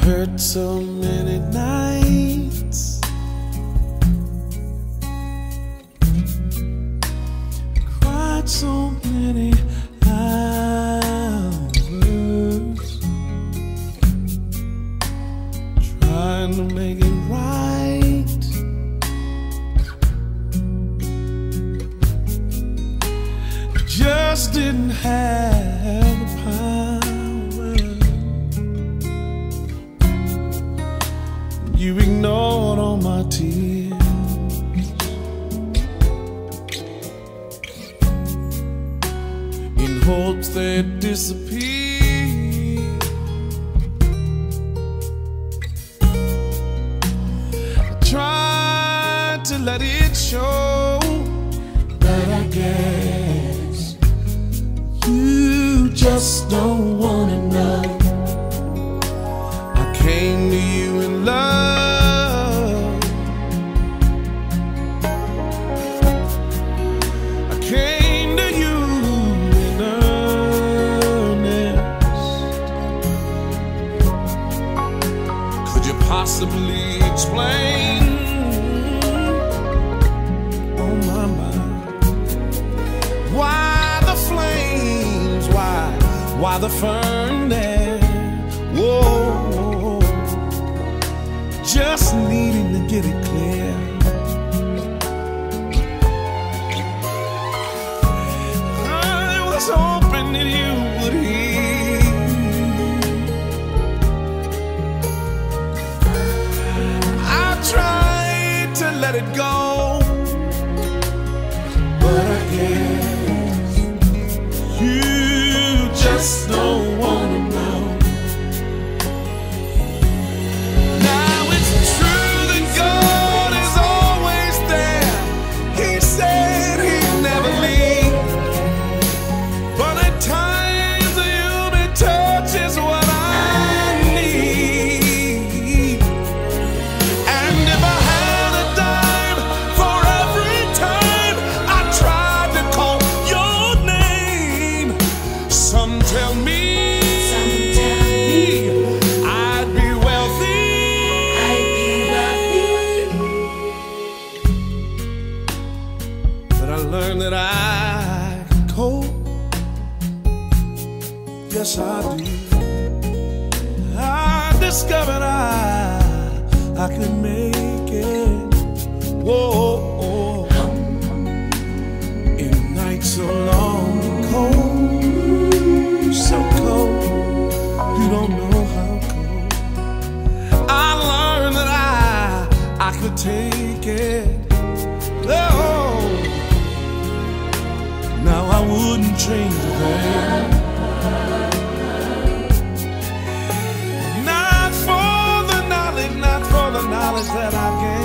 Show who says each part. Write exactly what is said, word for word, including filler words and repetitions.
Speaker 1: hurt so many nights, cried so many hours, trying to make it right. Just didn't have the power. You ignored all my tears, in hopes they'd disappear. I tried to let it show, but I guess you just don't wanna know. I came to you in love, possibly explain on my mind why the flames, why, why the furnace, whoa, just needing to get it clear. I was hoping that you would hear. Let it go, but I guess you just don't wanna know. Now it's true that God is always there. He said he'd never leave, but at times a human touch is what I need. And if I tell me, some tell me I'd be wealthy, I'd be wealthy. But I learned that I could cope. Yes, I do. I discovered I I could make it. Whoa, in nights so long and cold, so cold, you don't know how cold. I learned that I, I could take it. Oh, now I wouldn't change a thing. Not for the knowledge, not for the knowledge that I gained.